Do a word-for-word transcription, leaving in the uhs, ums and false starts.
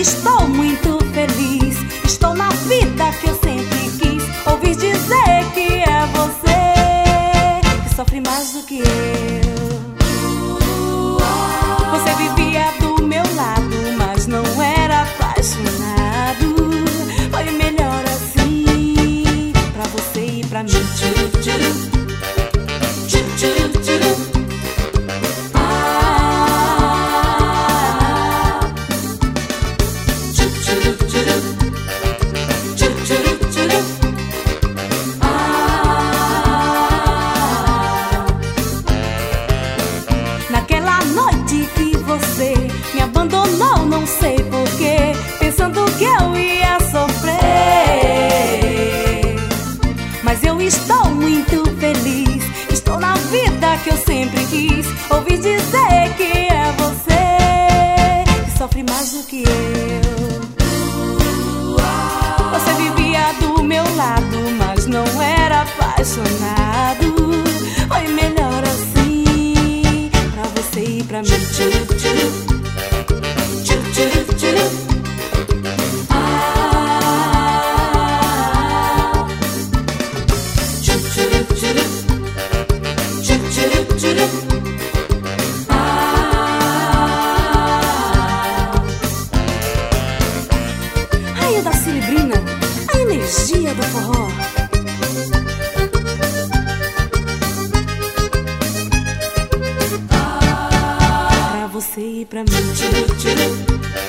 estou muito feliz. Estou na vida que eu sempre quis. Ouvi dizer que é você que sofre mais do que eu. Você vivia do meu lado, mas não era apaixonado. Foi melhor assim, pra você e pra mim. Tchuru, tchuru. Tchuru, tchuru. Naquela noite que você me abandonou, não sei porquê, pensando que eu ia sofrer. Mas eu estou muito feliz, estou na vida que eu sempre quis. Ouvi dizer que é você que sofre mais do que eu. Você vivia do meu lado, mas não era apaixonado. Foi melhor assim, pra você e pra mim. Tchuru, tchuru. Tchuru, tchuru, tchuru. Ah. Tchuru, tchuru, tchuru. Tchuru, tchuru, tchuru. Ah. Raia da Cilibrina, a energia do forró. Pra você e pra mim. Tchuru, tchuru.